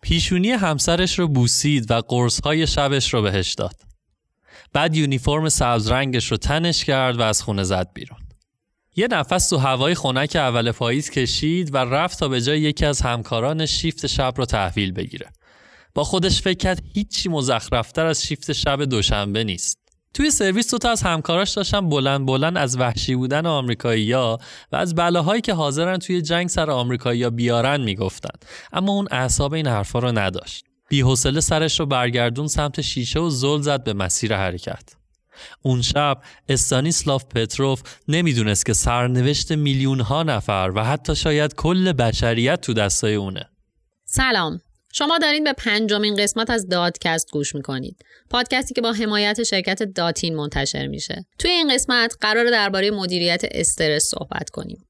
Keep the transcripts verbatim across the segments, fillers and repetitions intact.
پیشونی همسرش رو بوسید و قرص‌های شبش رو بهش داد. بعد یونیفرم سبز رنگش رو تنش کرد و از خونه زد بیرون. یه نفس تو هوای خنک اول پاییز کشید و رفت تا به جای یکی از همکارانش شیفت شب رو تحویل بگیره. با خودش فکر کرد هیچی مزخرف‌تر از شیفت شب دوشنبه نیست. توی سرویس دو تا از همکاراش داشتن بلند بلند از وحشی بودن آمریکایی‌ها و از بلاهایی که حاضرن توی جنگ سر آمریکایی‌ها بیارن میگفتن، اما اون اعصاب این حرفا رو نداشت. بی‌حوصله سرش رو برگردون سمت شیشه و زل زد به مسیر حرکت. اون شب استانیسلاف پتروف نمیدونست که سرنوشت میلیون ها نفر و حتی شاید کل بشریت تو دستای اونه. سلام، شما دارین به پنجمین قسمت از دادکست گوش میکنید. پادکستی که با حمایت شرکت داتین منتشر میشه. توی این قسمت قراره درباره مدیریت استرس صحبت کنیم.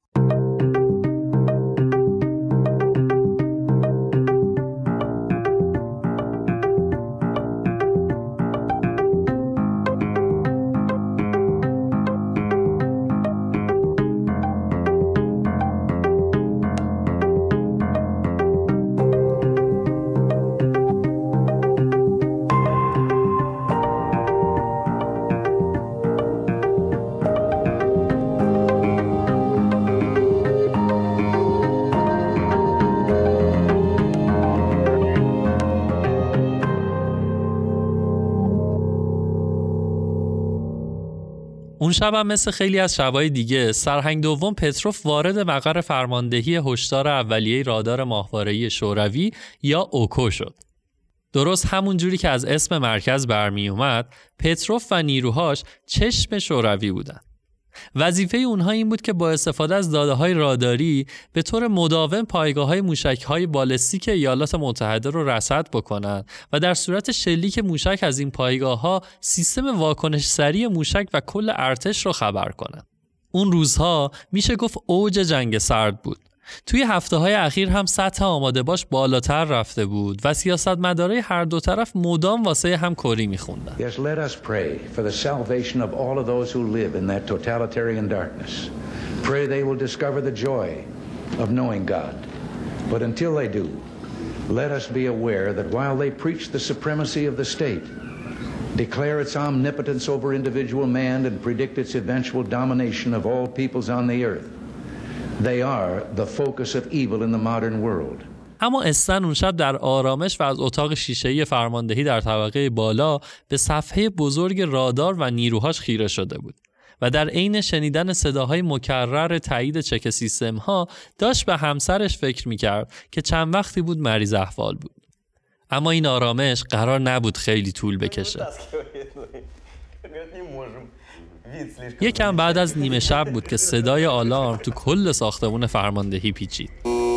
اون شب هم مثل خیلی از شبای دیگه سرهنگ دوم پتروف وارد مقر فرماندهی هشدار اولیه رادار ماهواره‌ای شوروی یا اوکو شد. درست همون جوری که از اسم مرکز برمی اومد، پتروف و نیروهاش چشم شوروی بودن. وظیفه اونها این بود که با استفاده از داده‌های راداری به طور مداوم پایگاه‌های موشک‌های بالستیک ایالات متحده رو رصد بکنن و در صورت شلیک موشک از این پایگاه‌ها سیستم واکنش سریع موشک و کل ارتش رو خبر کنن. اون روزها میشه گفت اوج جنگ سرد بود. توی هفته‌های اخیر هم سطح آماده باش بالاتر رفته بود و سیاستمدارای هر دو طرف مدام واسه هم کری می‌خوندن. Yes, let us pray for the salvation of all of those who live in that totalitarian darkness. Pray they will discover the joy of knowing God. But until they do, let us be aware that while they preach the supremacy of the state, declare its omnipotence over individual man and predict its eventual domination of all peoples on the earth, they are the focus of evil in the modern world. اما استن اون شب در آرامش و از اتاق شیشه‌ای فرماندهی در طبقه بالا به صفحه بزرگ رادار و نیروهاش خیره شده بود و در عین شنیدن صداهای مکرر تایید چک سیستم‌ها داشت به همسرش فکر می‌کرد که چند وقتی بود مریض احوال بود. اما این آرامش قرار نبود خیلی طول بکشه. یکم بعد از نیمه شب بود که صدای آلارم تو کل ساختمون فرماندهی پیچید.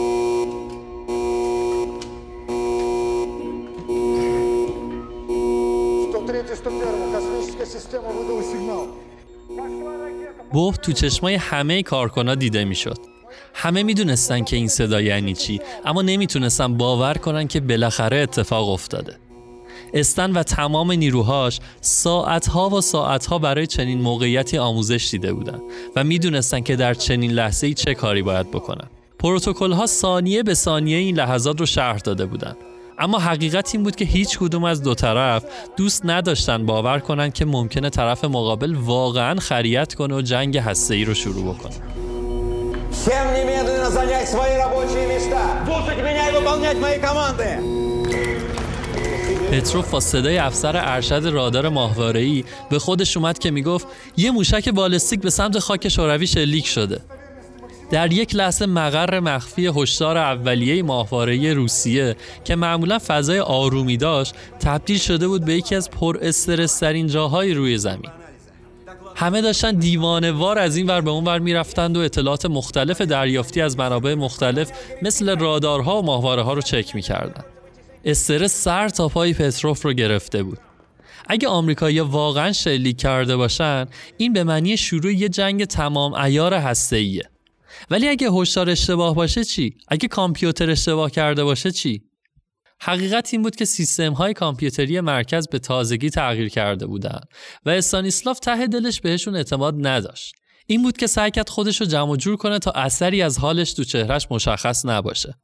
بوف تو چشمای همه کارکنان دیده میشد. همه میدونستن که این صدا یعنی چی، اما نمیتونستن باور کنن که بالاخره اتفاق افتاده. استن و تمام نیروهاش ساعتها و ساعتها برای چنین موقعیتی آموزش دیده بودن و میدونستن که در چنین لحظه‌ای چه کاری باید بکنن. پروتکل‌ها ثانیه به ثانیه این لحظات رو شرح داده بودن. اما حقیقت این بود که هیچ کدوم از دو طرف دوست نداشتن باور کنن که ممکنه طرف مقابل واقعاً خریت کنه و جنگ هسته‌ای رو شروع بکنه. Всем немедленно занять свои рабочие места. Слушать меня и выполнять мои команды. پتروف با صدای افسر ارشد رادار ماهواره‌ای به خودش اومد که میگفت یه موشک بالستیک به سمت خاک شوروی شلیک شده. در یک لحظه مقر مخفی هشدار اولیه ماهواره‌ای روسیه که معمولا فضای آرومی داشت تبدیل شده بود به یکی از پر استرس ترین جاهای روی زمین. همه داشتن دیوانه‌وار از این ور به اون ور میرفتند و اطلاعات مختلف دریافتی از منابع مختلف مثل رادارها و ماهواره‌ها رو چک می‌کردن. استرس سر تا پای پتروف رو گرفته بود. اگه آمریکایی‌ها واقعاً شلیک کرده باشن، این به معنی شروع یه جنگ تمام عیار هسته‌ایه. ولی اگه هشدار اشتباه باشه چی؟ اگه کامپیوتر اشتباه کرده باشه چی؟ حقیقت این بود که سیستم‌های کامپیوتری مرکز به تازگی تغییر کرده بودن و استانیسلاف ته دلش بهشون اعتماد نداشت. این بود که سعی کرد خودش رو جمع و جور کنه تا اثری از حالش تو چهرهش مشخص نباشه.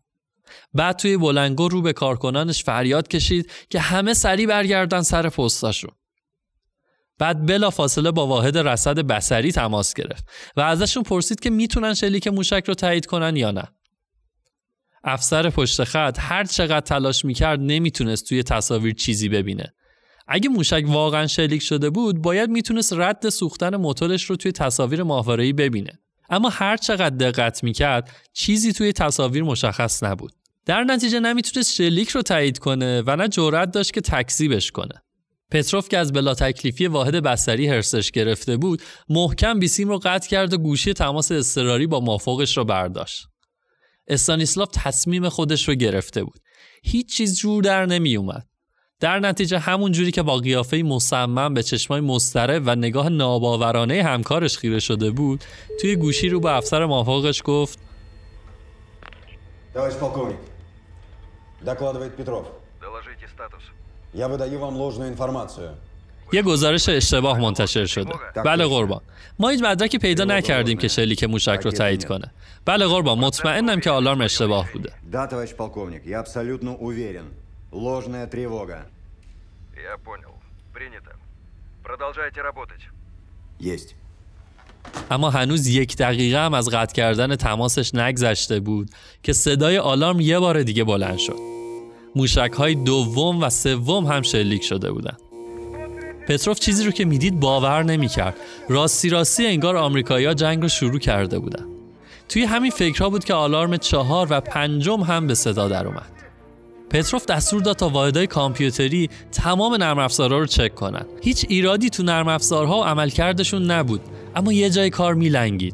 بعد توی بلندگو رو به کارکنانش فریاد کشید که همه سریع برگردن سر پستاشون. بعد بلا فاصله با واحد رصد بصری تماس گرفت و ازشون پرسید که میتونن شلیک موشک رو تایید کنن یا نه. افسر پشت خط هر چقدر تلاش میکرد نمیتونست توی تصاویر چیزی ببینه. اگه موشک واقعا شلیک شده بود باید میتونست رد سوختن موتورش رو توی تصاویر ماهواره‌ای ببینه. اما هر چقدر دقت میکرد چیزی توی تصاویر مشخص نبود. در نتیجه نمیتونست شلیک رو تایید کنه و نه جرأت داشت که تکذیبش کنه. پتروف که از بلا تکلیفی واحد بصری هرسش گرفته بود محکم بیسیم رو قطع کرد و گوشی تماس اضطراری با مافوقش رو برداشت. استانیسلاف تصمیم خودش رو گرفته بود. هیچ چیز جور در نمی اومد. در نتیجه همون جوری که با قیافه‌ای مصمم به چشمای مضطرب و نگاه ناباورانه همکارش خیره شده بود توی گوشی رو به افسر مافوقش گفت: Товарищ полковник, докладывает Петров. Доложите статус. Я выдаю вам ложную информацию. یه گزارش اشتباه منتشر شده. بله قربان. ما هیچ مدرکی پیدا نکردیم که شلیک موشک رو تایید کنه. بله قربان، مطمئنم که آلارم اشتباه بوده. Да, товарищ полковник, я абсолютно уверен. Ложная тревога. Я понял. Принято. Продолжайте работать. Есть. اما هنوز یک دقیقه هم از قطع کردن تماسش نگذشته بود که صدای آلارم یه بار دیگه بلند شد. موشک‌های دوم و سوم هم شلیک شده بودن. پتروف چیزی رو که میدید باور نمی‌کرد. راستی راستی انگار آمریکایی‌ها جنگ رو شروع کرده بودن. توی همین فکرها بود که آلارم چهار و پنجم هم به صدا در اومد. پتروف دستور داد تا واحدهای کامپیوتری تمام نرم افزارها رو چک کنن. هیچ ایرادی تو نرم افزارها و عملکردشون نبود، اما یه جای کار میلنگید.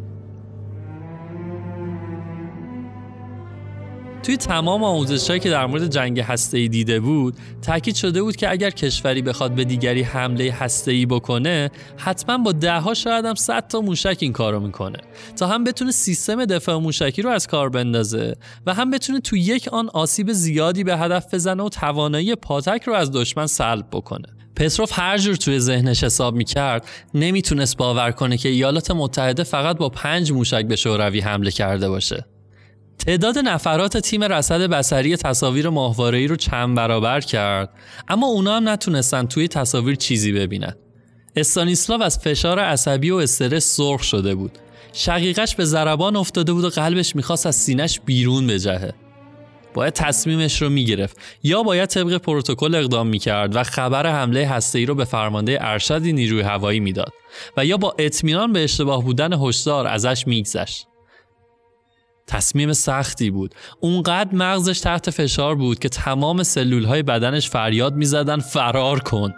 توی تمام آموزش‌هایی که در مورد جنگ هسته‌ای دیده بود، تاکید شده بود که اگر کشوری بخواد به دیگری حمله هسته‌ای بکنه، حتما با ده‌ها شاید هم صد تا موشک این کارو میکنه، تا هم بتونه سیستم دفاع موشکی رو از کار بندازه و هم بتونه تو یک آن آسیب زیادی به هدف بزنه و توانایی پاتک رو از دشمن سلب بکنه. پتروف هر جور توی ذهنش حساب میکرد نمیتونست باور کنه که ایالات متحده فقط با پنج موشک به شوروی حمله کرده باشه. تعداد نفرات تیم رصد بصری تصاویر ماهواره‌ای رو چند برابر کرد، اما اونا هم نتونستن توی تصاویر چیزی ببینن. استانیسلاو از فشار عصبی و استرس سرخ شده بود. شقیقش به ضربان افتاده بود و قلبش میخواست از سینه‌اش بیرون بجهه. باید تصمیمش رو میگرفت، یا باید طبق پروتکل اقدام میکرد و خبر حمله هسته‌ای رو به فرمانده ارشد نیروی هوایی میداد و یا با اطمینان به اشتباه بودن هشدار ازش میگذشت. تصمیم سختی بود. اونقدر مغزش تحت فشار بود که تمام سلولهای بدنش فریاد میزدن فرار کن.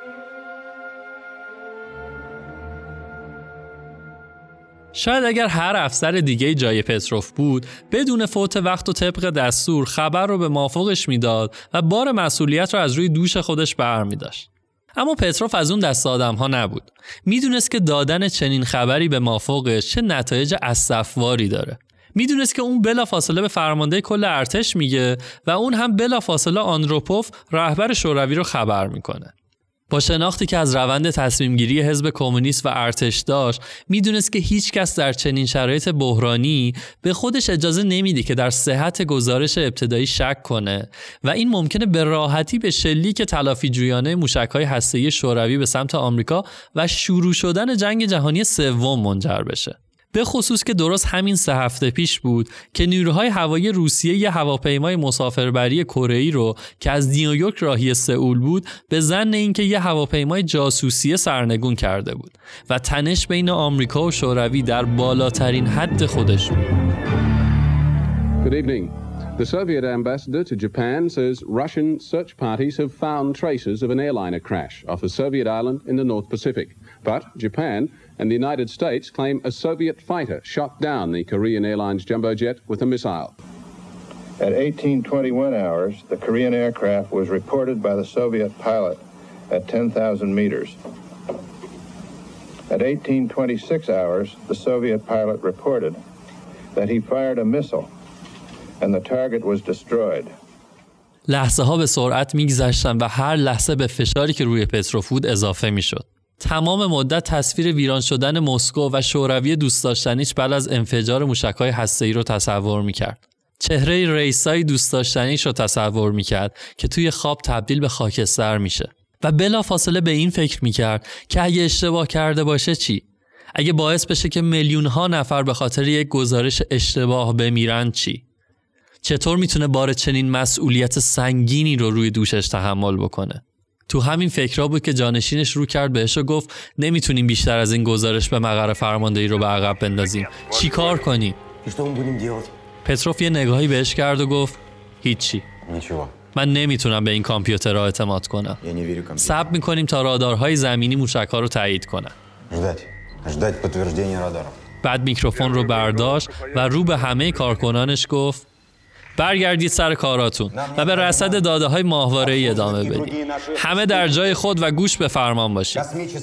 شاید اگر هر افسر دیگه جای پتروف بود بدون فوت وقت و طبق دستور خبر رو به مافوقش میداد و بار مسئولیت رو از روی دوش خودش برمی‌داشت. اما پتروف از اون دست آدم ها نبود. میدونست که دادن چنین خبری به مافوقش چه نتایج اسفواری داره. میدونست که اون بلافاصله به فرمانده کل ارتش میگه و اون هم بلافاصله آندروپوف رهبر شوروی رو خبر میکنه. با شناختی که از روند تصمیم گیری حزب کمونیست و ارتش داشت، میدونست که هیچ کس در چنین شرایط بحرانی به خودش اجازه نمیده که در صحت گزارش ابتدایی شک کنه و این ممکنه به راحتی به شلیک تلافی جویانه موشک‌های هسته‌ای شوروی به سمت آمریکا و شروع شدن جنگ جهانی سوم منجر بشه. به خصوص که درست همین سه هفته پیش بود که نیروهای هوایی روسیه یه هواپیمای مسافربری کره‌ای رو که از نیویورک راهی سئول بود به ظن اینکه یه هواپیمای جاسوسی سرنگون کرده بود و تنش بین آمریکا و شوروی در بالاترین حد خودش بود. Good evening. The Soviet ambassador to Japan says Russian search parties have found traces of an airliner crash off a Soviet island in the North Pacific. But Japan and the United States claim a Soviet fighter shot down the Korean Airlines jumbo jet with a missile. At eighteen twenty-one hours, the Korean aircraft was reported by the Soviet pilot at ten thousand meters. At eighteen twenty-six hours, the Soviet pilot reported that he fired a missile and the target was destroyed. لحظه ها به سرعت میگذشتن و هر لحظه به فشاری که روی پتروف بود اضافه میشد. تمام مدت تصویر ویران شدن مسکو و شوروی دوست داشتنیش بعد از انفجار موشک‌های هسته‌ای رو تصور می‌کرد. چهره ریسای دوست داشتنیش رو تصور میکرد که توی خواب تبدیل به خاکستر میشه و بلافاصله به این فکر میکرد که اگه اشتباه کرده باشه چی؟ اگه باعث بشه که میلیون ها نفر به خاطر یک گزارش اشتباه بمیرن چی؟ چطور میتونه بار چنین مسئولیت سنگینی رو روی دوشش تحمل بکنه؟ تو همین فکرها بود که جانشینش رو کرد بهش و گفت نمیتونیم بیشتر از این گزارش به مقر فرماندهی رو به عقب بندازیم. چی کار کنیم؟ پتروف یه نگاهی بهش کرد و گفت هیچی. من نمیتونم به این کامپیوترها اعتماد کنم. صبر میکنیم تا رادارهای زمینی موشک‌ها رو تایید کنن. بعد میکروفون رو برداشت و رو به همه کارکنانش گفت برگردید سر کاراتون و به رصد داده‌های ماهواره‌ای ادامه بدید. همه در جای خود و گوش به فرمان باشید.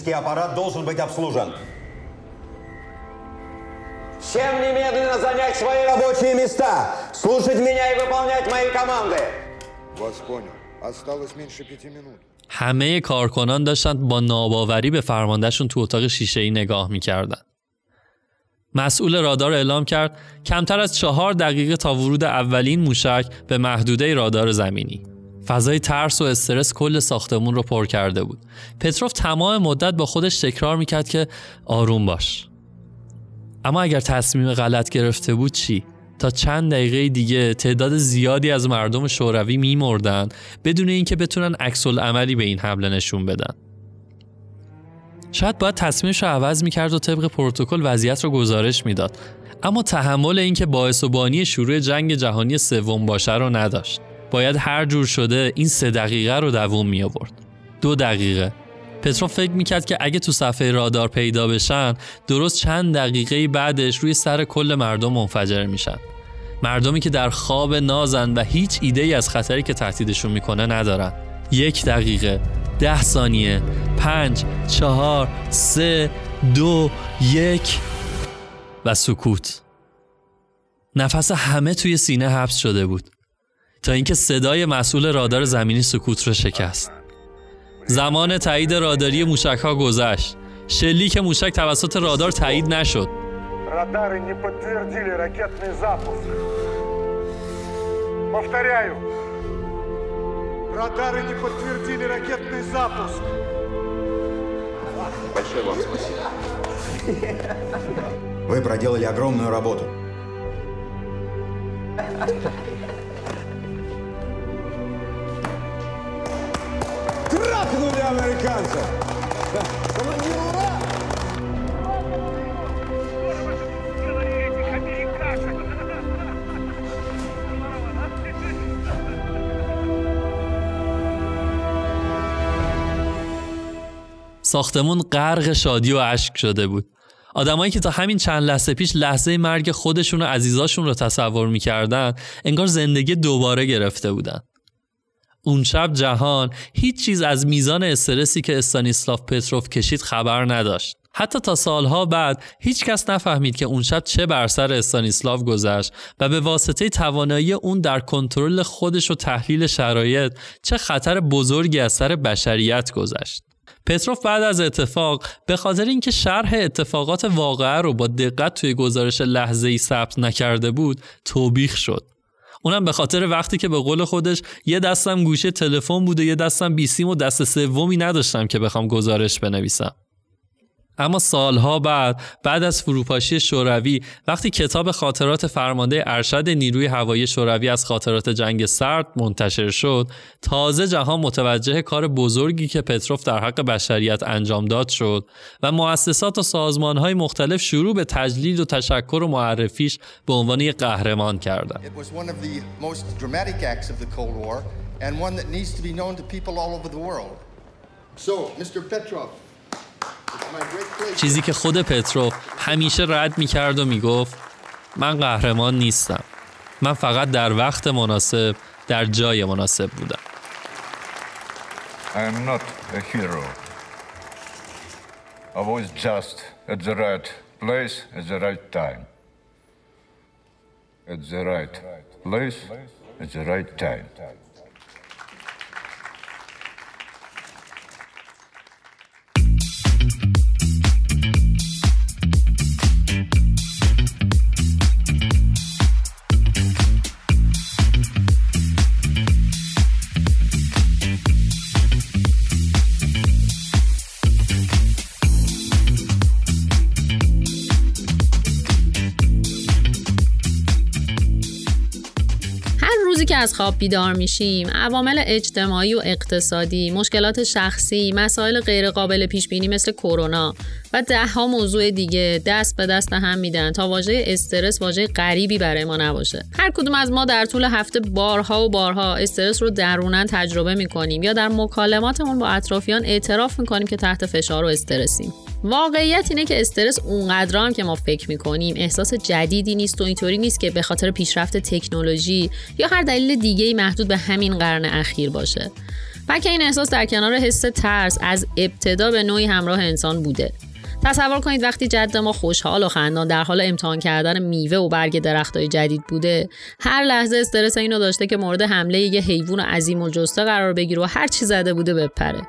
Всем немедленно занять свои рабочие места. Слушать меня и выполнять мои команды. Вас понял. Осталось меньше пяти минут. همه کارکنان داشتن با ناباوری به فرماندهشون تو اتاق شیشه‌ای نگاه می‌کردن. مسئول رادار اعلام کرد کمتر از چهار دقیقه تا ورود اولین موشک به محدوده رادار زمینی. فضای ترس و استرس کل ساختمون رو پر کرده بود. پتروف تمام مدت با خودش تکرار میکرد که آروم باش. اما اگر تصمیم غلط گرفته بود چی؟ تا چند دقیقه دیگه تعداد زیادی از مردم شوروی میمردن بدون اینکه بتونن عکس العملی به این حمله نشون بدن. شاید باید تصمیمش رو عوض میکرد و طبق پروتکل وضعیت رو گزارش میداد، اما تحمل این که باعث و بانی شروع جنگ جهانی سوم باشه رو نداشت. باید هر جور شده این سه دقیقه رو دووم می آورد. دو دقیقه. پتروف فکر میکرد که اگه تو صفحه رادار پیدا بشن درست چند دقیقه بعدش روی سر کل مردم منفجر میشن. مردمی که در خواب نازن و هیچ ایده‌ای از خطری که تهدیدشون میکنه ندارن. یک دقیقه، ده ثانیه، پنج، چهار، سه، دو، یک و سکوت. نفس همه توی سینه حبس شده بود تا اینکه صدای مسئول رادار زمینی سکوت رو شکست. زمان تایید راداری موشک‌ها گذشت. شلیک موشک توسط رادار تایید نشد. Радары не подтвердили ракетный запуск. Повторяю. Радары не подтвердили ракетный запуск. Большое вам спасибо. Вы проделали огромную работу. Трахнули американцев! ساختمون غرق شادی و اشک شده بود. آدمایی که تا همین چند لحظه پیش لحظه مرگ خودشون و عزیزاشون رو تصور می‌کردن، انگار زندگی دوباره گرفته بودن. اون شب جهان هیچ چیز از میزان استرسی که استانیسلاف پتروف کشید خبر نداشت. حتی تا سالها بعد هیچ کس نفهمید که اون شب چه بر سر استانیسلاف گذشت و به واسطه توانایی اون در کنترل خودش و تحلیل شرایط چه خطر بزرگی از سر بشریت گذشت. پتروف بعد از اتفاق به خاطر اینکه شرح اتفاقات واقعه رو با دقت توی گزارش لحظه‌ای ثبت نکرده بود، توبیخ شد. اونم به خاطر وقتی که به قول خودش یه دستم گوشه تلفن بود و یه دستم بیسیم و دست سومی نداشتم که بخوام گزارش بنویسم. اما سالها بعد بعد از فروپاشی شوروی وقتی کتاب خاطرات فرمانده ارشد نیروی هوایی شوروی از خاطرات جنگ سرد منتشر شد، تازه جهان متوجه کار بزرگی که پتروف در حق بشریت انجام داد شد و مؤسسات و سازمان‌های مختلف شروع به تجلیل و تشکر و معرفیش به عنوان یک قهرمان کردند. چیزی که خود پتروف همیشه رد می‌کرد و میگفت من قهرمان نیستم. من فقط در وقت مناسب در جای مناسب بودم. I am not a hero. I was just at the right place at the right time. At the right place at the right time. از خواب بیدار میشیم، عوامل اجتماعی و اقتصادی، مشکلات شخصی، مسائل غیر قابل پیش بینی مثل کرونا و ده ها موضوع دیگه دست به دست هم میدن تا واژه استرس واژه غریبی برای ما نباشه. هر کدوم از ما در طول هفته بارها و بارها استرس رو درونن تجربه میکنیم یا در مکالماتمون با اطرافیان اعتراف میکنیم که تحت فشار و استرسیم. واقعیت اینه که استرس اونقدر هم که ما فکر میکنیم احساس جدیدی نیست و اینطوری نیست که به خاطر پیشرفت تکنولوژی یا هر دلیل دیگه‌ای محدود به همین قرن اخیر باشه. بلکه این احساس در کنار حس ترس از ابتدا به نوعی همراه انسان بوده. تصور کنید وقتی جد ما خوشحال و خندان در حال امتحان کردن میوه و برگ درختای جدید بوده، هر لحظه استرس اینو داشته که مورد حمله یه حیوان عظیم الجثه قرار بگیره و هر چی زده بوده بپره.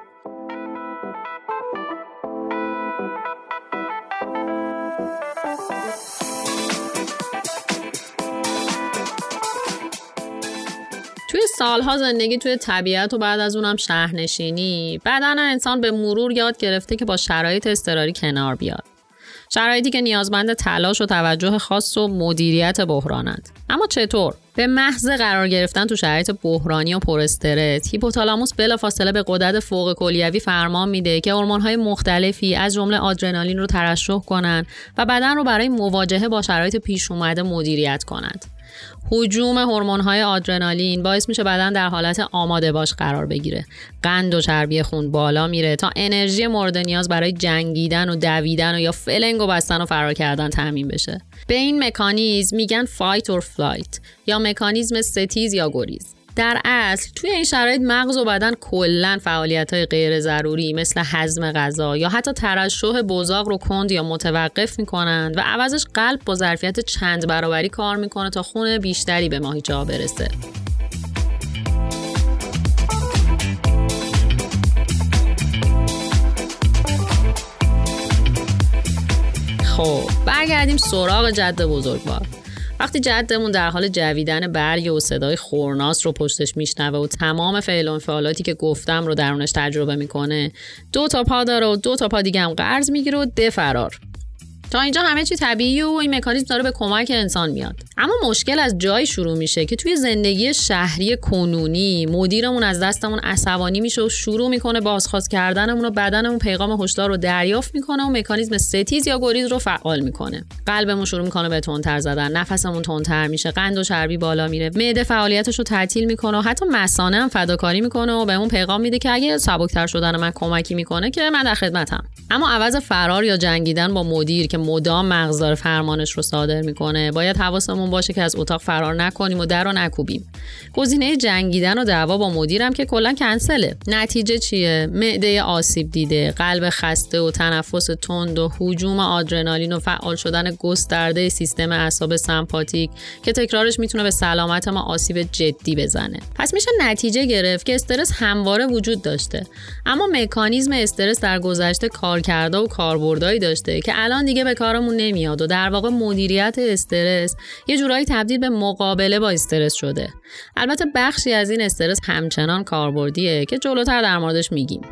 توی سالها زندگی توی طبیعت و بعد از اونم شهرنشینی، بدن انسان به مرور یاد گرفته که با شرایط اضطراری کنار بیاد. شرایطی که نیازمند تلاش و توجه خاص و مدیریت بحرانند. اما چطور؟ به محض قرار گرفتن تو شرایط بحرانی و پر استرس، هیپوتالاموس بلافاصله به غدد فوق کلیوی فرمان میده که هورمون‌های مختلفی از جمله آدرنالین رو ترشح کنن و بدن رو برای مواجهه با شرایط پیش اومده مدیریت کنند. هجوم هورمون‌های آدرنالین باعث میشه بدن در حالت آماده باش قرار بگیره. قند و چربی خون بالا میره تا انرژی مورد نیاز برای جنگیدن و دویدن و یا فلنگ و بستن و فرار کردن تامین بشه. به این مکانیزم میگن فایت اور فلایت یا مکانیزم ستیز یا گریز. در اصل توی این شرایط مغز و بدن کلاً فعالیت‌های غیر ضروری مثل هضم غذا یا حتی ترشح بزاق رو کند یا متوقف می‌کنند و عوضش قلب با ظرفیت چند برابری کار می‌کنه تا خون بیشتری به ماهیچه‌ها برسه. خب برگردیم سراغ جد بزرگوار. وقتی جدمون در حال جویدن برگ و صدای خورناس رو پشتش میشنوه و تمام فعل و انفعالاتی که گفتم رو درونش تجربه میکنه، دو تا پا داره و دو تا پا دیگه هم قرض میگیره و ده فرار. تا اینجا همه چی طبیعیه و این مکانیزم داره به کمک انسان میاد. اما مشکل از جایی شروع میشه که توی زندگی شهری کنونی مدیرمون از دستمون عصبانی میشه و شروع میکنه بازخواست کردنمون و بدنمون پیغام هشدار رو دریافت میکنه و مکانیزم ستیز یا گریز رو فعال میکنه. قلبمون شروع میکنه به تندتر زدن، نفسمون تندتر میشه، قند و چربی بالا میره، معده فعالیتش رو تعطیل میکنه و حتی مثانه هم فداکاری میکنه و بهمون پیغام میده که اگه سبکتر شدن من کمکی میکنه که من در خدمتم. اما عوض فرار یا جنگیدن با مدیر که مدام مغز داره فرمانش رو صادر میکنه، باید حواسمون باشه که از اتاق فرار نکنیم و در رو نکوبیم. گزینه جنگیدن و دعوا با مدیرم که کلا کنسله. نتیجه چیه؟ معده آسیب دیده، قلب خسته و تنفس تند و هجوم آدرنالین و فعال شدن گسترده سیستم اعصاب سمپاتیک که تکرارش میتونه به سلامت ما آسیب جدی بزنه. پس میشه نتیجه گرفت که استرس همواره وجود داشته، اما مکانیزم استرس در گذشته کارکرده و کاربردایی داشته که الان دیگه به کارمون نمیاد و در واقع مدیریت استرس یه جورایی تبدیل به مقابله با استرس شده. البته بخشی از این استرس همچنان کاربردیه که جلوتر در موردش میگیم.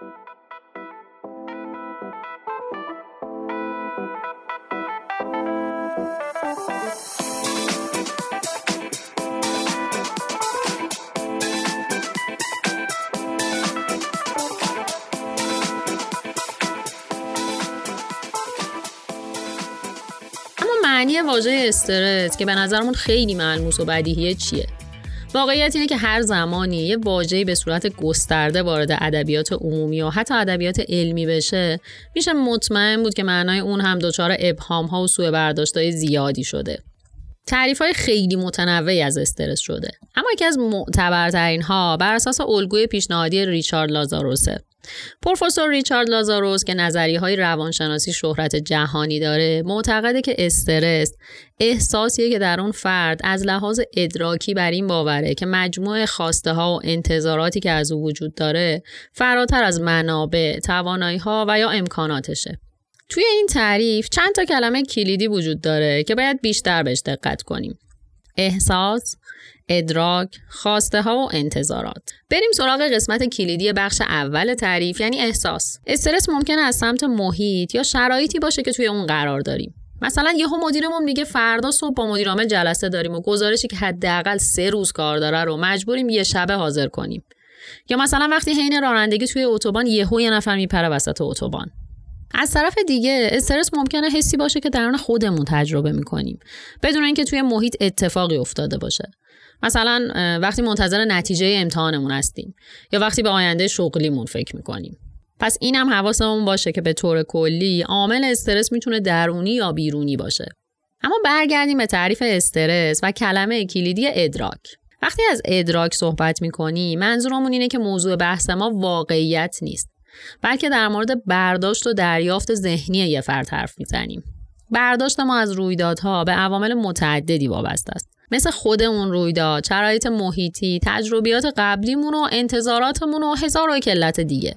معنی واژه استرس که به نظرمون خیلی ملموس و بدیهیه چیه؟ واقعیت اینه که هر زمانی یه واژه‌ای به صورت گسترده وارد ادبیات عمومی و حتی ادبیات علمی بشه، میشه مطمئن بود که معنای اون هم دچار ابهام‌ها و سوء برداشت‌های زیادی شده. تعریف‌های خیلی متنوعی از استرس شده، اما یکی از معتبرترین ها بر اساس الگوی پیشنهادی ریچارد لازاروسه. پروفسور ریچارد لازاروس که نظریه‌های روانشناسی شهرت جهانی داره، معتقده که استرس احساسیه که در اون فرد از لحاظ ادراکی بر این باوره که مجموعه خواسته‌ها و انتظاراتی که از او وجود داره فراتر از منابع، توانایی‌ها و یا امکاناتشه. توی این تعریف چند تا کلمه کلیدی وجود داره که باید بیشتر بهش دقت کنیم: احساس، ادراک، خواسته ها و انتظارات. بریم سراغ قسمت کلیدی بخش اول تعریف، یعنی احساس. استرس ممکنه از سمت محیط یا شرایطی باشه که توی اون قرار داریم. مثلا یهو مدیرمون میگه فردا صبح با مدیر عامل جلسه داریم و گزارشی که حداقل سه روز کار داره رو مجبوریم یه شبه حاضر کنیم. یا مثلا وقتی حین رانندگی توی اتوبان یهو یه نفر میپره وسط اتوبان. از طرف دیگه استرس ممکنه حسی باشه که درون خودمون تجربه میکنیم بدون اینکه توی محیط اتفاقی افتاده باشه. مثلا وقتی منتظر نتیجه امتحانمون هستیم یا وقتی به آینده شغلیمون فکر میکنیم. پس اینم حواسمون باشه که به طور کلی عامل استرس میتونه درونی یا بیرونی باشه. اما برگردیم به تعریف استرس و کلمه کلیدی ادراک. وقتی از ادراک صحبت میکنیم منظورمون اینه که موضوع بحث ما واقعیت نیست، بلکه در مورد برداشت و دریافت ذهنی یه فرد حرف میزنیم. برداشت ما از رویدادها به عوامل متعددی وابسته است، مثل خود اون رویداد، شرایط محیطی، تجربیات قبلیمون و انتظاراتمون و هزار و یک علت دیگه.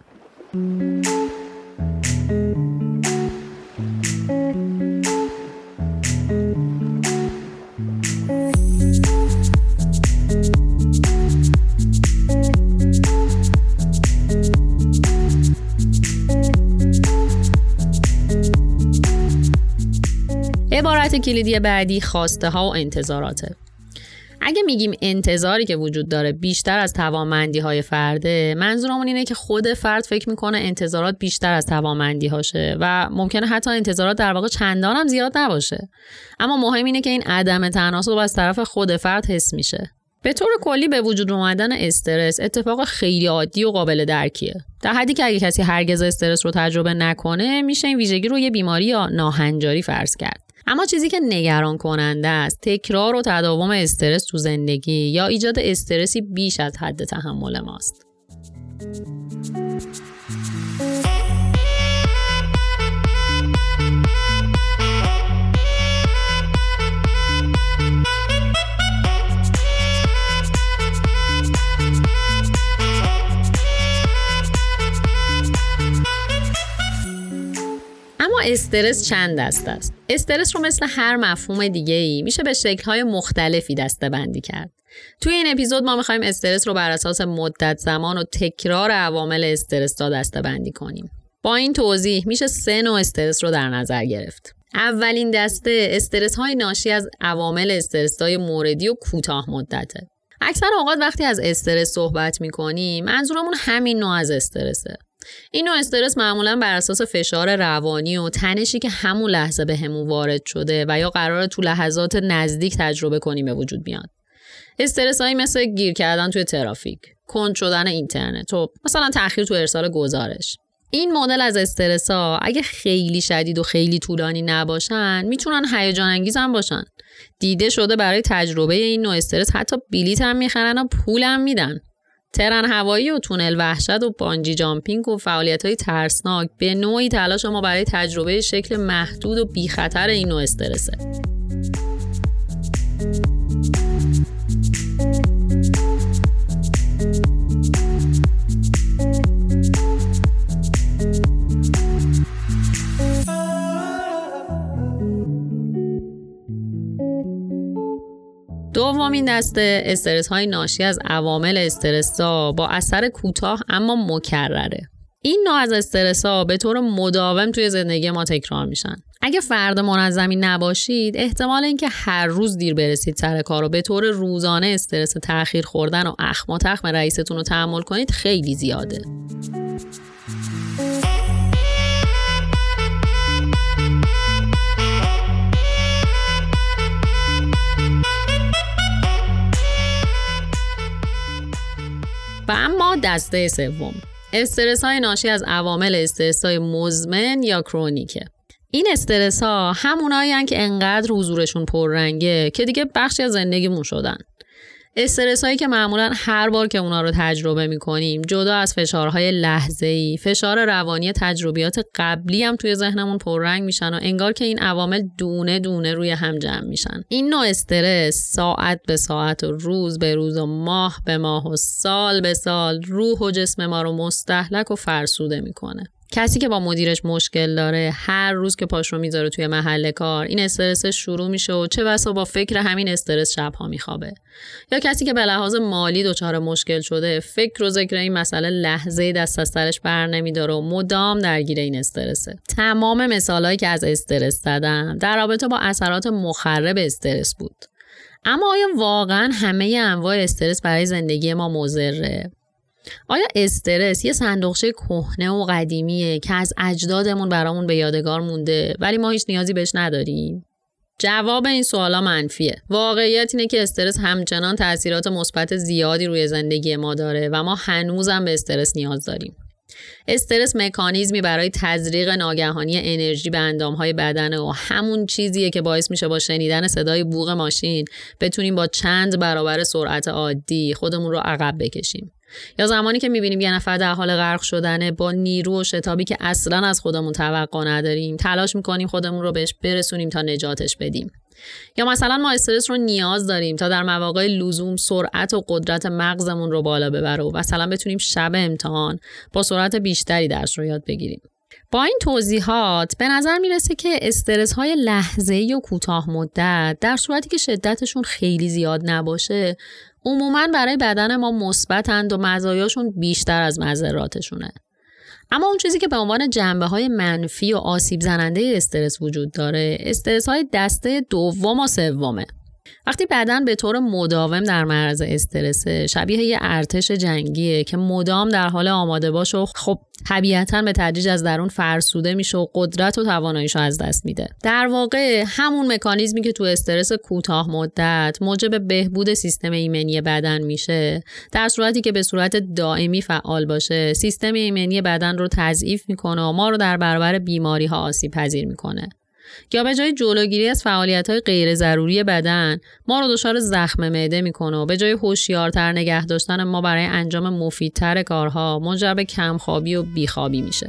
عبارت کلیدی بعدی خواسته ها و انتظاراته. اگه میگیم انتظاری که وجود داره بیشتر از توانمندی های فرده، منظورمون اینه که خود فرد فکر میکنه انتظارات بیشتر از توانمندی هاشه و ممکنه حتی انتظارات در واقع چندان هم زیاد نباشه. اما مهم اینه که این عدم تناسب از طرف خود فرد حس میشه. به طور کلی به وجود اومدن استرس اتفاق خیلی عادی و قابل درکیه. در حدی که اگه کسی هرگز استرس رو تجربه نکنه، میشه این ویژگی رو یه بیماری یا ناهنجاری فرض کرد. اما چیزی که نگران کننده است تکرار و تداوم استرس تو زندگی یا ایجاد استرسی بیش از حد تحمل ماست. اما استرس چند دسته است. استرس رو مثل هر مفهوم دیگه‌ای میشه به شکل‌های مختلفی دسته‌بندی کرد. توی این اپیزود ما می‌خوایم استرس رو بر اساس مدت زمان و تکرار عوامل استرس تا دسته‌بندی کنیم. با این توضیح میشه سه نوع استرس رو در نظر گرفت. اولین دسته استرس‌های ناشی از عوامل استرس‌های موردی و کوتاه مدته. اکثر اوقات وقتی از استرس صحبت می‌کنیم منظورمون همین نوع از استرسه. این نوع استرس معمولاً بر اساس فشار روانی و تنشی که همون لحظه به همون وارد شده و یا قراره تو لحظات نزدیک تجربه کنیم به وجود میاد. استرس‌هایی مثل گیر کردن توی ترافیک، کند شدن اینترنت و مثلا تأخیر تو ارسال گزارش. این مدل از استرس‌ها اگه خیلی شدید و خیلی طولانی نباشن میتونن هیجان انگیز هم باشن. دیده شده برای تجربه این نوع استرس حتی بلیط هم میخرن و پول هم میدن. ترن هوایی و تونل وحشت و بانجی جامپینگ و فعالیت‌های ترسناک به نوعی تلاش ما برای تجربه شکل محدود و بی خطر این نوع استرسه. دومین دسته استرس های ناشی از عوامل استرس ها با اثر کوتاه اما مکرره. این نوع از استرس ها به طور مداوم توی زندگی ما تکرار میشن. اگه فرد منظمی نباشید احتمال اینکه هر روز دیر برسید سر کار و به طور روزانه استرس تأخیر خوردن و اخم و تخم رئیستون رو تحمل کنید خیلی زیاده. و اما دسته سوم استرس های ناشی از عوامل استرس های مزمن یا کرونیکه. این استرس ها همونایی هن که انقدر حضورشون پررنگه که دیگه بخشی از زندگیمون شدن. استرس هایی که معمولا هر بار که اونا رو تجربه میکنیم جدا از فشارهای لحظه‌ای، فشار روانی تجربیات قبلی هم توی ذهنمون پررنگ میشن و انگار که این عوامل دونه دونه روی هم جمع میشن. این نوع استرس ساعت به ساعت و روز به روز و ماه به ماه و سال به سال روح و جسم ما رو مستهلک و فرسوده میکنه. کسی که با مدیرش مشکل داره هر روز که پاش رو میذاره توی محل کار این استرس شروع میشه و چه بسا با فکر همین استرس شب‌ها میخوابه. یا کسی که به لحاظ مالی دچار مشکل شده فکر و ذکر این مسئله لحظه دست از سرش بر نمیداره و مدام درگیر این استرسه. تمام مثالایی که از استرس زدم در رابطه با اثرات مخرب استرس بود. اما آیا واقعا همه انواع استرس برای زندگی ما مضره؟ آیا استرس یه صندوقچه کهنه و قدیمیه که از اجدادمون برامون به یادگار مونده ولی ما هیچ نیازی بهش نداریم؟ جواب این سوالا منفیه. واقعیت اینه که استرس همچنان تأثیرات مثبت زیادی روی زندگی ما داره و ما هنوزم به استرس نیاز داریم. استرس مکانیزمی برای تزریق ناگهانی انرژی به اندامهای بدن و همون چیزیه که باعث میشه با شنیدن صدای بوق ماشین بتونیم با چند برابر سرعت عادی خودمون رو عقب بکشیم. یا زمانی که میبینیم یه نفر در حال غرق شدنه با نیرو و شتابی که اصلاً از خودمون توقع نداریم تلاش میکنیم خودمون رو بهش برسونیم تا نجاتش بدیم. یا مثلا ما استرس رو نیاز داریم تا در مواقع لزوم سرعت و قدرت مغزمون رو بالا ببره و مثلا بتونیم شب امتحان با سرعت بیشتری درس رو یاد بگیریم. با این توضیحات به نظر میرسه که استرس های لحظه‌ای و کوتاه مدت در صورتی که شدتشون خیلی زیاد نباشه عموماً برای بدن ما مثبتند و مزایاشون بیشتر از مضراتشونه. اما اون چیزی که به عنوان جنبه‌های منفی و آسیب زننده استرس وجود داره استرس‌های دسته دوم و سومه. وقتی بدن به طور مداوم در معرض استرسه شبیه یه ارتش جنگیه که مدام در حال آماده باشه و خب طبیعتاً به تدریج از درون فرسوده میشه و قدرت و تواناییشو از دست میده. در واقع همون مکانیزمی که تو استرس کوتاه مدت موجب بهبود سیستم ایمنی بدن میشه در صورتی که به صورت دائمی فعال باشه سیستم ایمنی بدن رو تضعیف میکنه و ما رو در برابر بیماری ها آسیب پذیر میکنه. یا به جای جلوگیری از فعالیت‌های غیر ضروری بدن ما رو دچار زخم معده میکنه و به جای هوشیارتر نگه داشتن ما برای انجام مفیدتر کارها منجر به کمخوابی و بیخوابی میشه.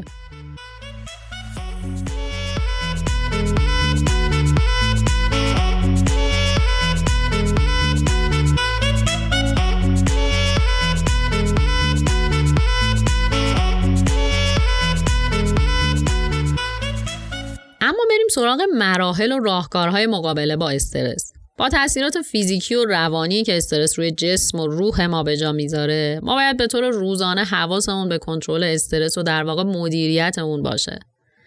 اما بریم سراغ مراحل و راهکارهای مقابله با استرس. با تأثیرات فیزیکی و روانی که استرس روی جسم و روح ما به جا میذاره، ما باید به طور روزانه حواسمون به کنترل استرس و در واقع مدیریت اون باشه.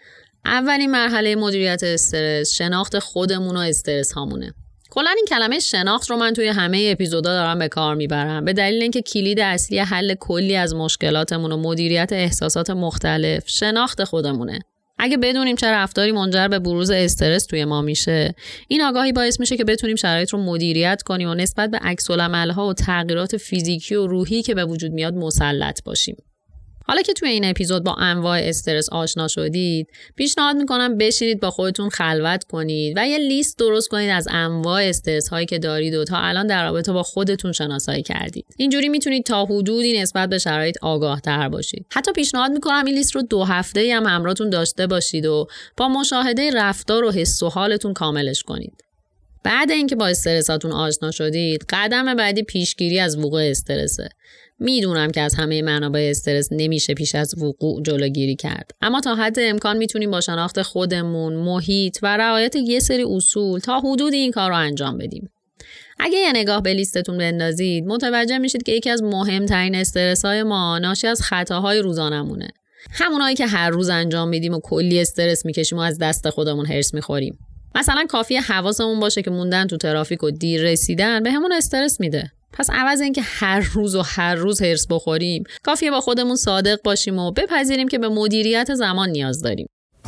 اولین مرحله مدیریت استرس شناخت خودمون و استرس هامونه. کلا این کلمه شناخت رو من توی همه اپیزودا دارم به کار میبرم به دلیل اینکه کلید اصلی حل کلی از مشکلاتمون و مدیریت احساسات مختلف شناخت خودمونه. اگه بدونیم چه رفتاری منجر به بروز استرس توی ما میشه، این آگاهی باعث میشه که بتونیم شرایط رو مدیریت کنیم و نسبت به عکس‌العمل‌ها و تغییرات فیزیکی و روحی که به وجود میاد مسلط باشیم. حالا که توی این اپیزود با انواع استرس آشنا شدید، پیشنهاد میکنم بشینید با خودتون خلوت کنید و یه لیست درست کنید از انواع استرس هایی که دارید و تا الان در رابطه با خودتون شناسایی کردید. اینجوری میتونید تا حدودی نسبت به شرایط آگاه تر باشید. حتی پیشنهاد میکنم این لیست رو دو هفته‌ای هم همراهتون داشته باشید و با مشاهده رفتار و حس و حالتون کاملش کنید. بعد اینکه با استرساتون آشنا شدید، قدم بعدی پیشگیری از وقوع استرسه. میدونم که از همه منابع استرس نمیشه پیش از وقوع جلوگیری کرد، اما تا حد امکان میتونیم با شناخت خودمون، محیط و رعایت یه سری اصول تا حدود این کار رو انجام بدیم. اگه یه نگاه به لیستتون بندازید، متوجه میشید که یکی از مهمترین استرس‌های ما ناشی از خطاهای روزانمونه. همونایی که هر روز انجام میدیم و کلی استرس میکشیم و از دست خودمون هرس میخوریم. مثلا کافیه حواسمون باشه که موندن تو ترافیک و دیر رسیدن به همون استرس میده. پس عوض اینکه هر روز و هر روز هرس بخوریم، کافیه با خودمون صادق باشیم و بپذیریم که به مدیریت زمان نیاز داریم.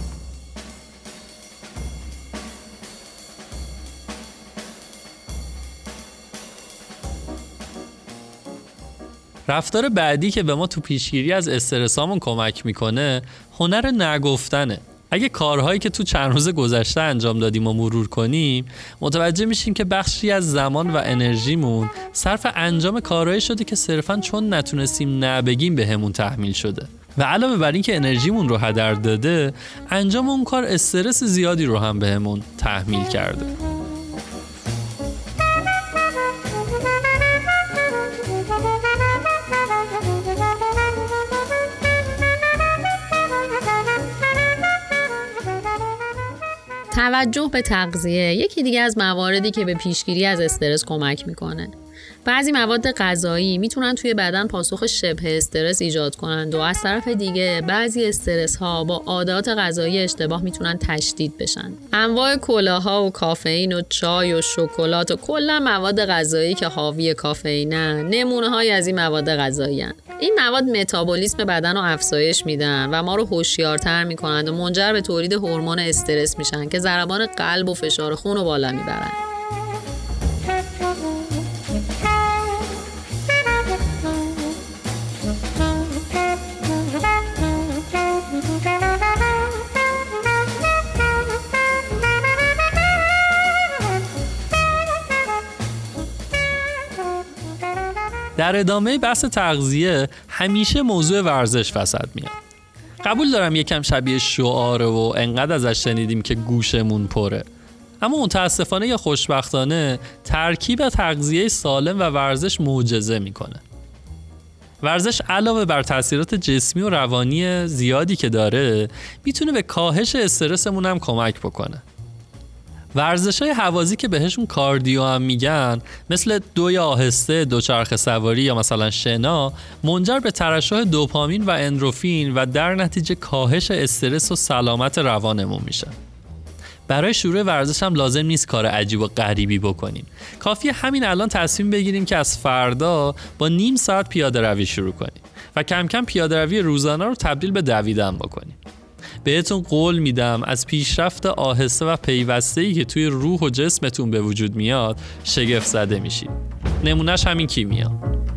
رفتار بعدی که به ما تو پیشگیری از استرسامون کمک میکنه، هنر نگفتنه. اگه کارهایی که تو چند روز گذشته انجام دادیم و مرور کنیم، متوجه میشیم که بخشی از زمان و انرژیمون صرف انجام کارهایی شده که صرفاً چون نتونستیم نبگیم بهمون تحمیل شده. و علاوه بر این که انرژیمون رو هدر داده، انجام اون کار استرس زیادی رو هم بهمون تحمیل کرده. توجه به تغذیه یکی دیگه از مواردی که به پیشگیری از استرس کمک میکنه. بعضی مواد غذایی میتونن توی بدن پاسخ شبه استرس ایجاد کنند و از طرف دیگه بعضی استرس ها با عادات غذایی اشتباه میتونن تشدید بشن. انواع کلاها و کافئین و چای و شکلات و کلا مواد غذایی که حاوی کافئینن نمونه های از این مواد غذایی هن. این مواد متابولیسم بدن رو افزایش میدن و ما رو هوشیارتر میکنند و منجر به تولید هورمون استرس میشن که ضربان قلب و فشار خون رو بالا میبرن. در ادامه بحث تغذیه همیشه موضوع ورزش وسط میاد. قبول دارم یکم شبیه شعاره و انقدر ازش شنیدیم که گوشمون پره. اما متاسفانه یا خوشبختانه ترکیب تغذیه سالم و ورزش معجزه میکنه. ورزش علاوه بر تاثیرات جسمی و روانی زیادی که داره میتونه به کاهش استرسمون هم کمک بکنه. ورزش‌های هوازی که بهشون کاردیو هم میگن مثل دوی آهسته، دوچرخه سواری یا مثلا شنا منجر به ترشح دوپامین و اندروفین و در نتیجه کاهش استرس و سلامت روانمون میشه. برای شروع ورزش هم لازم نیست کار عجیب و غریبی بکنیم. کافیه همین الان تصمیم بگیریم که از فردا با نیم ساعت پیاده روی شروع کنیم و کم کم پیاده روی روزانه رو تبدیل به دویدن بکنیم. بهتون قول میدم از پیشرفت آهسته و پیوسته‌ای که توی روح و جسمتون به وجود میاد شگفت زده میشید. نمونهش همین کیمیا.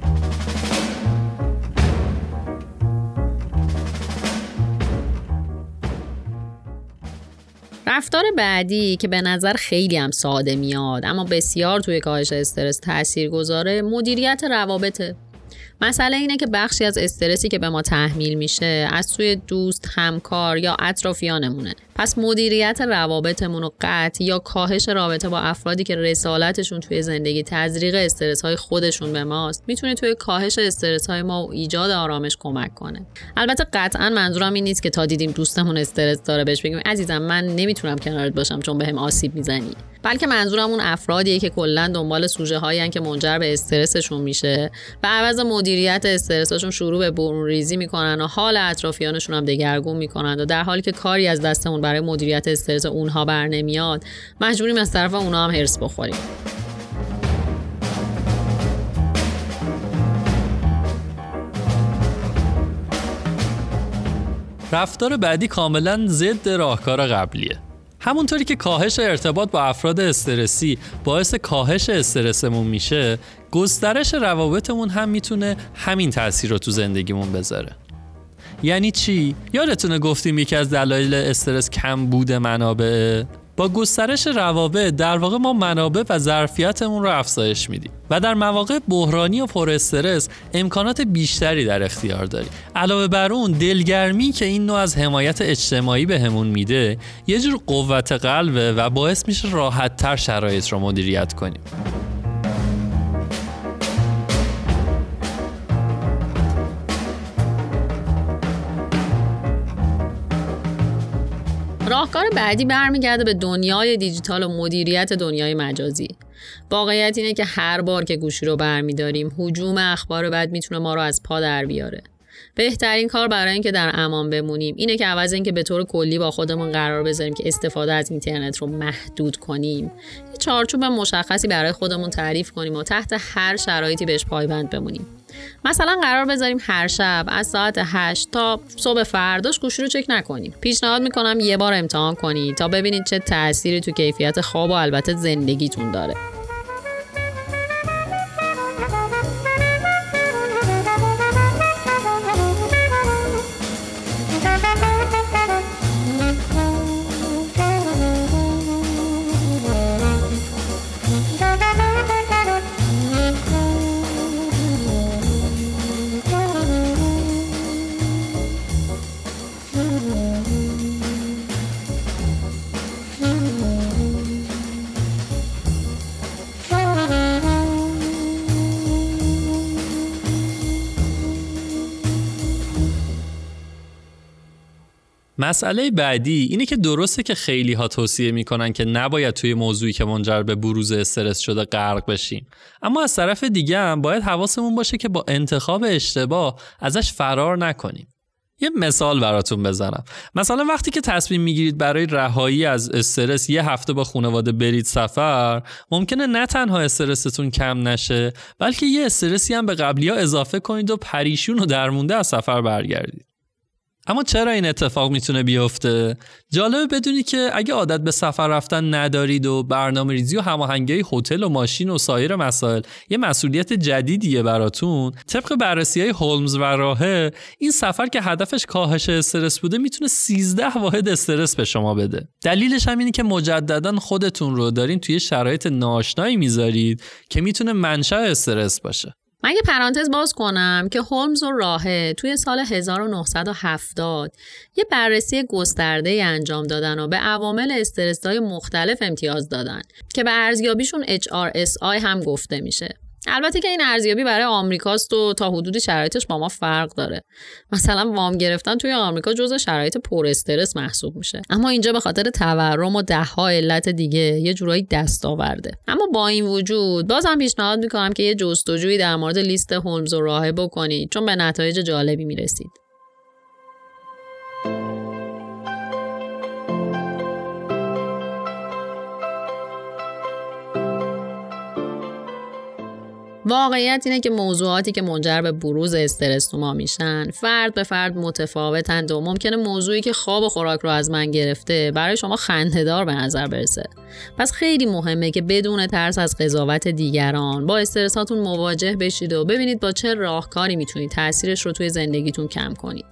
رفتار بعدی که به نظر خیلی هم ساده میاد اما بسیار توی کاهش استرس تأثیر گذاره مدیریت روابطه. مسئله اینه که بخشی از استرسی که به ما تحمیل میشه از سوی دوست، همکار یا اطرافیانمونه. پس مدیریت روابطمون و قطع یا کاهش رابطه با افرادی که رسالتشون توی زندگی تزریق استرس‌های خودشون به ماست میتونه توی کاهش استرس‌های ما و ایجاد آرامش کمک کنه. البته قطعاً منظورم این نیست که تا دیدیم دوستمون استرس داره بهش بگیم عزیزم من نمیتونم کنارت باشم چون بهم آسیب میزنی. بلکه منظورم اون افرادیه که کلاً دنبال سوژه‌هایی ان که منجر به استرسشون میشه و عوض مدیریت استرسشون شروع به برون ریزی میکنن و حال اطرافیانشون هم دگرگون میکنن و در حالی که کاری از دستمون برای مدیریت استرس اونها بر نمیاد مجبوریم از طرف اونها هم هرس بخوریم. رفتار بعدی کاملا ضد راهکار قبلیه. همونطوری که کاهش ارتباط با افراد استرسی باعث کاهش استرسمون میشه، گسترش روابطمون هم میتونه همین تأثیر رو تو زندگیمون بذاره. یعنی چی؟ یادتونه گفتیم یکی از دلایل استرس کم بوده منابع؟ با گسترش روابط در واقع ما منابع و ظرفیتمون رو افزایش میدیم و در مواقع بحرانی و پر استرس امکانات بیشتری در اختیار داریم. علاوه بر اون دلگرمی که این نوع از حمایت اجتماعی بهمون میده یه جور قوت قلبه و باعث میشه راحت تر شرایط رو مدیریت کنیم. راهکار بعدی برمیگرده به دنیای دیجیتال و مدیریت دنیای مجازی. واقعیت اینه که هر بار که گوشی رو برمیداریم هجوم اخبار بد میتونه ما رو از پا در بیاره. بهترین کار برای اینکه در امان بمونیم اینه که عوض اینکه به طور کلی با خودمون قرار بذاریم که استفاده از اینترنت رو محدود کنیم، یه چارچوب مشخصی برای خودمون تعریف کنیم و تحت هر شرایطی بهش پایبند بمونیم. مثلا قرار بذاریم هر شب از ساعت هشت تا صبح فرداش گوشی رو چک نکنیم. پیشنهاد میکنم یه بار امتحان کنید تا ببینید چه تأثیری تو کیفیت خواب و البته زندگیتون داره. مسئله بعدی اینه که درسته که خیلی ها توصیه میکنن که نباید توی موضوعی که منجر به بروز استرس شده غرق بشیم، اما از طرف دیگه هم باید حواسمون باشه که با انتخاب اشتباه ازش فرار نکنیم. یه مثال براتون بزنم. مثلا وقتی که تصمیم میگیرید برای رهایی از استرس یه هفته با خانواده برید سفر، ممکنه نه تنها استرستون کم نشه، بلکه یه استرسی هم به قبلی‌ها اضافه کنید و پریشون و درمونده از سفر برگردید. اما چرا این اتفاق میتونه بیفته؟ جالبه بدونی که اگه عادت به سفر رفتن ندارید و برنامه‌ریزی و هماهنگی هتل و ماشین و سایر مسائل یه مسئولیت جدیدیه براتون، طبق بررسی‌های هولمز و راهه، این سفر که هدفش کاهش استرس بوده میتونه سیزده واحد استرس به شما بده. دلیلش هم اینه که مجدداً خودتون رو دارین توی شرایط ناآشنایی میذارید که میتونه منشأ استرس باشه. من یه پرانتز باز کنم که هولمز و راهه توی سال هزار و نهصد و هفتاد یه بررسی گسترده انجام دادن و به عوامل استرس‌های مختلف امتیاز دادن که به ارزیابیشون اچ آر اس آی هم گفته میشه. البته که این ارزیابی برای آمریکاست و تا حدودی شرایطش با ما فرق داره. مثلا وام گرفتن توی آمریکا جزو شرایط پر استرس محسوب میشه، اما اینجا به خاطر تورم و ده‌ها علت دیگه یه جورایی دستاورده. اما با این وجود بازم پیشنهاد میکنم که یه جستجویی در مورد لیست هولمز و راهه بکنید، چون به نتایج جالبی میرسید. واقعیت اینه که موضوعاتی که منجر به بروز استرس تو ما میشن فرد به فرد متفاوتند و ممکنه موضوعی که خواب و خوراک رو از من گرفته برای شما خنده‌دار به نظر برسه. پس خیلی مهمه که بدون ترس از قضاوت دیگران با استرساتون مواجه بشید و ببینید با چه راهکاری میتونید تاثیرش رو توی زندگیتون کم کنید.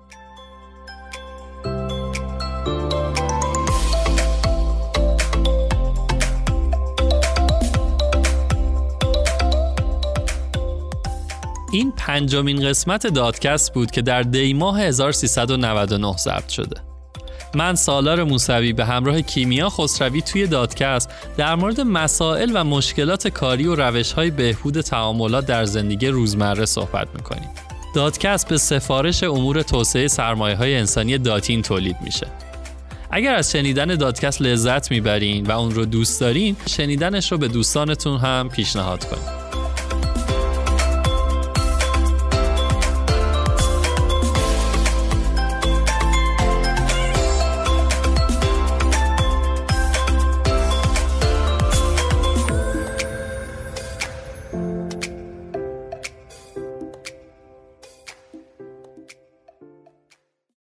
این پنجمین قسمت دادکست بود که در دی ماه هزار و سیصد و نود و نه ضبط شده. من سالار موسوی به همراه کیمیا خسروی توی دادکست در مورد مسائل و مشکلات کاری و روش‌های بهبود تعاملات در زندگی روزمره صحبت می‌کنیم. دادکست به سفارش امور توسعه سرمایه‌های انسانی داتین تولید میشه. اگر از شنیدن دادکست لذت میبرین و اون رو دوست دارین، شنیدنش رو به دوستانتون هم پیشنهاد کنید.